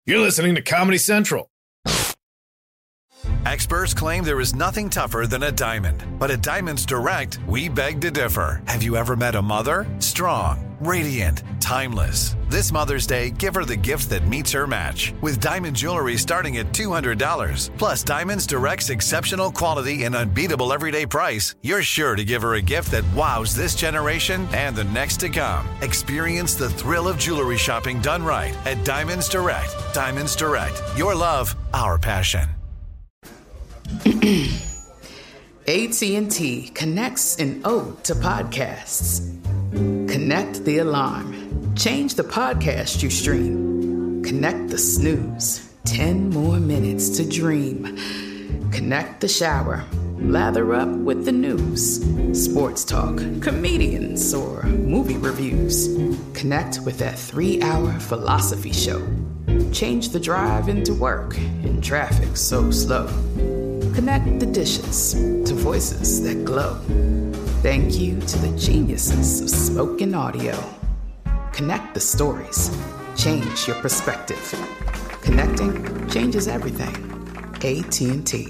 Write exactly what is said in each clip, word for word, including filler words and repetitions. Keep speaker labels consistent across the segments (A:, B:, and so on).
A: You're listening to Comedy Central.
B: Experts claim there is nothing tougher than a diamond. But at Diamonds Direct, we beg to differ. Have you ever met a mother? Strong, radiant, timeless. This Mother's Day, give her the gift that meets her match. With diamond jewelry starting at two hundred dollars. Plus Diamonds Direct's exceptional quality and unbeatable everyday price, you're sure to give her a gift that wows this generation and the next to come. Experience the thrill of jewelry shopping done right at Diamonds Direct. Diamonds Direct. Your love, our passion.
C: A T and T connects an ode to podcasts. Connect the alarm. Change the podcast you stream. Connect the snooze. Ten more minutes to dream. Connect the shower. Lather up with the news. Sports talk, comedians, or movie reviews. Connect with that three-hour philosophy show. Change the drive into work in traffic so slow. Connect the dishes to voices that glow. Thank you to the geniuses of spoken audio. Connect the stories. Change your perspective. Connecting changes everything. A T and T.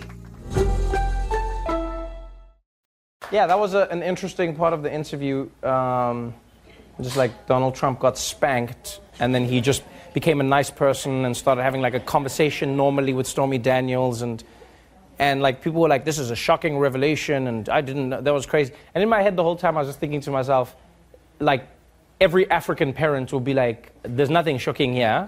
D: Yeah, that was a, an interesting part of the interview. Um, just like Donald Trump got spanked, and then he just became a nice person and started having like a conversation normally with Stormy Daniels, and And, like, people were like, this is a shocking revelation, and I didn't know, that was crazy. And in my head the whole time I was just thinking to myself, like, every African parent will be like, there's nothing shocking here.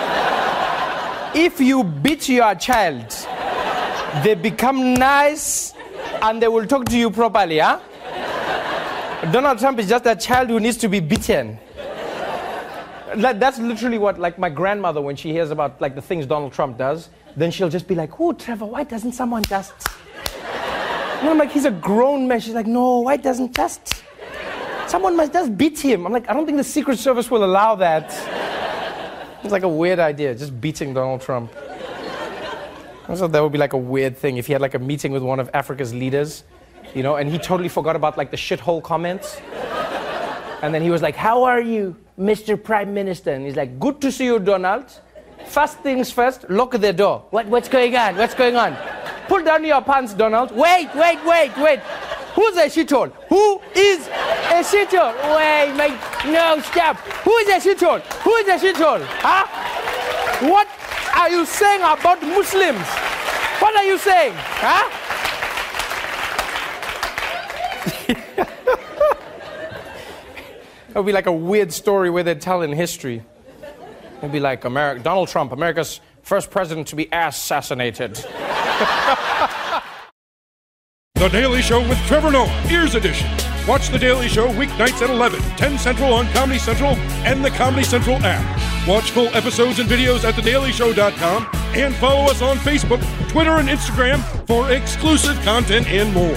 D: If you beat your child, they become nice, and they will talk to you properly, huh? Donald Trump is just a child who needs to be beaten. Like, that's literally what, like, my grandmother, when she hears about, like, the things Donald Trump does, then she'll just be like, oh, Trevor, why doesn't someone just... And I'm like, he's a grown man. She's like, no, why doesn't just... Someone must just beat him. I'm like, I don't think the Secret Service will allow that. It's like a weird idea, just beating Donald Trump. I thought that would be like a weird thing if he had like a meeting with one of Africa's leaders, you know, and he totally forgot about like the shithole comments. And then he was like, how are you, Mister Prime Minister? And he's like, good to see you, Donald. First things first, lock the door. What, what's going on? What's going on? Pull down your pants, Donald. Wait, wait, wait, wait. Who's a shithole? Who is a shithole? Wait, mate. No, stop. Who is a shithole? Who is a shithole? Huh? What are you saying about Muslims? What are you saying? Huh? It would be like a weird story where they tell in history. It'd be like America, Donald Trump, America's first president to be assassinated.
E: The Daily Show with Trevor Noah, Ears Edition. Watch The Daily Show weeknights at eleven, ten Central on Comedy Central and the Comedy Central app. Watch full episodes and videos at the daily show dot com and follow us on Facebook, Twitter, and Instagram for exclusive content and more.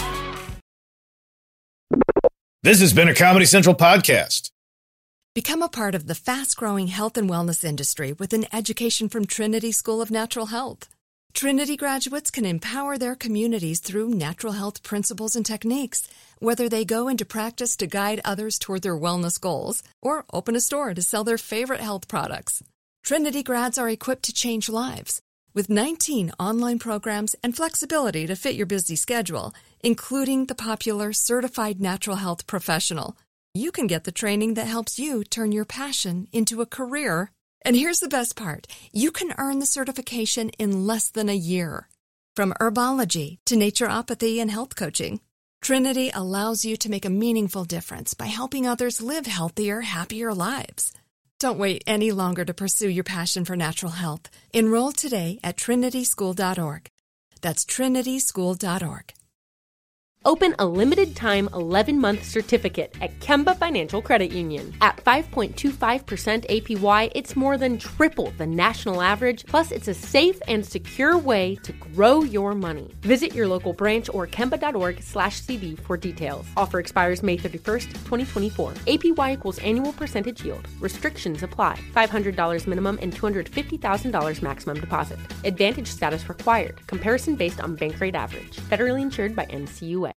A: This has been a Comedy Central podcast.
F: Become a part of the fast-growing health and wellness industry with an education from Trinity School of Natural Health. Trinity graduates can empower their communities through natural health principles and techniques, whether they go into practice to guide others toward their wellness goals or open a store to sell their favorite health products. Trinity grads are equipped to change lives with nineteen online programs and flexibility to fit your busy schedule, including the popular Certified Natural Health Professional. You can get the training that helps you turn your passion into a career. And here's the best part. You can earn the certification in less than a year. From herbology to naturopathy and health coaching, Trinity allows you to make a meaningful difference by helping others live healthier, happier lives. Don't wait any longer to pursue your passion for natural health. Enroll today at trinity school dot org. That's trinity school dot org.
G: Open a limited-time eleven-month certificate at Kemba Financial Credit Union. At five point two five percent A P Y, it's more than triple the national average, plus it's a safe and secure way to grow your money. Visit your local branch or kemba dot org slash C D for details. Offer expires May thirty-first, twenty twenty-four. A P Y equals annual percentage yield. Restrictions apply. five hundred dollars minimum and two hundred fifty thousand dollars maximum deposit. Advantage status required. Comparison based on bank rate average. Federally insured by N C U A.